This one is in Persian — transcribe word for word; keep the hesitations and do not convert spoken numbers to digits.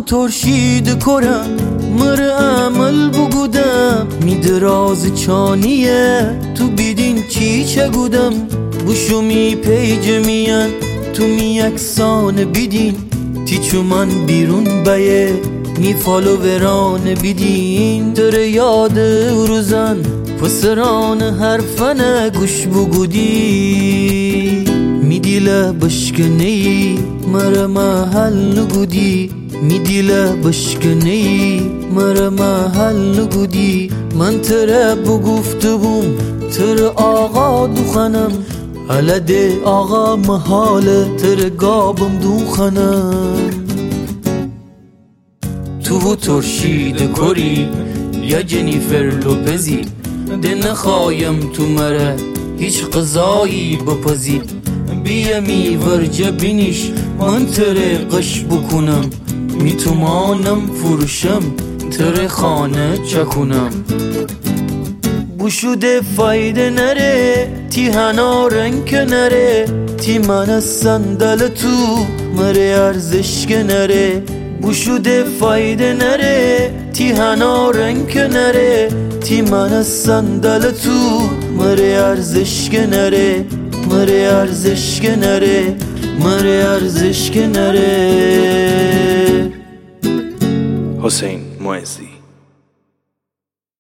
ترشید کرم مر عمل بگودم می دراز چانیه تو بیدین چی چگودم بوشو می پیج میان تو می اکسان بیدین تیچو من بیرون بیه می فالووران بیدین در یاد روزن پسران حرفن گوش بگودی می دیله بشکنی مر محل گودی می دیله بشکنی مر محل گودی من تره بگفته بوم تر آقا دوخنم علده آقا محاله تر گابم دوخنم تو ترشید کری یا جنیفر لوپزی ده نخوایم تو مره هیچ قضایی بپزی بیا می ورجه بینیش من تره قش بکنم می تومانم فروشم تره خانه چکنم بوشوده فایده نره تی هنا رنگ نره تی من صندل تو مره ارزش نره بوشوده فایده نره تی هنا رنگ نره تی من صندل تو مره ارزش نره مره ارزش نره مره ارزش نره. حسین معزی